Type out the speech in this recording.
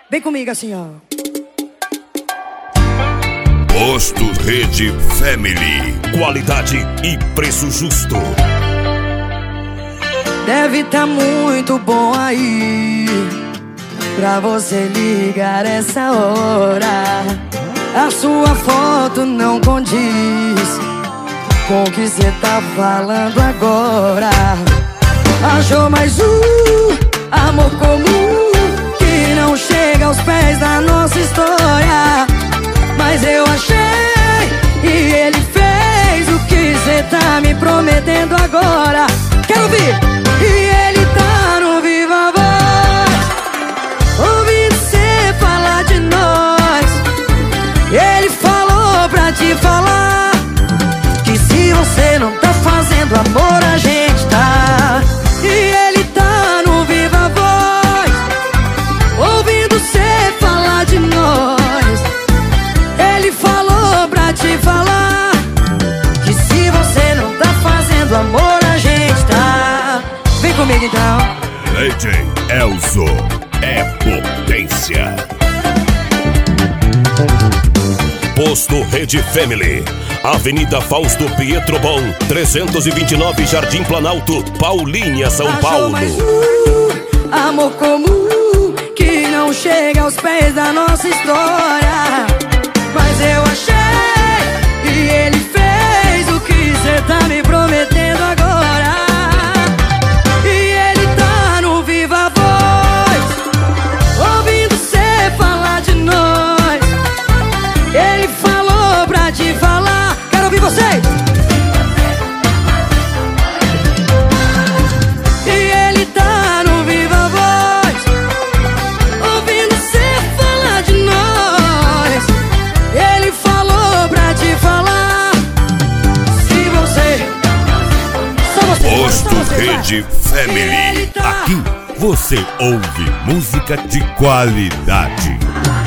Vem comigo assim, ó. Posto Rede Family. Qualidade e preço justo. Deve tá muito bom aí pra você ligar essa hora. A sua foto não condiz com o que cê tá falando agora. Achou mais amor comum que não chega aos pés da nossa história. Mas eu achei e ele fez o que cê tá me prometendo agora. Quero ouvir! E ele tá no Viva Voz, ouvindo cê falar de nós. Ele falou pra te falar que se você não tá fazendo amor, a gente tá. E ele tá no Viva Voz, ouvindo cê falar de nós. Ele falou pra te falar que se você não tá fazendo amor, a gente tá. Vem comigo então. DJ Elzo é potência. Posto Rede Family, Avenida Fausto Pietro Bon, 329 Jardim Planalto, Paulinha, São Paulo. Mais amor comum que não chega aos pés da nossa história. Mas eu achei e ele fez o que cê tá me prometendo agora. E ele tá no Viva Voz, ouvindo cê falar de nós. Ele falou pra te falar. Quero ouvir vocês! E ele tá no Viva Voz, ouvindo cê falar de nós. Ele falou pra te falar. Se você... Só você. Posto Rede Family. Aqui você ouve música de qualidade.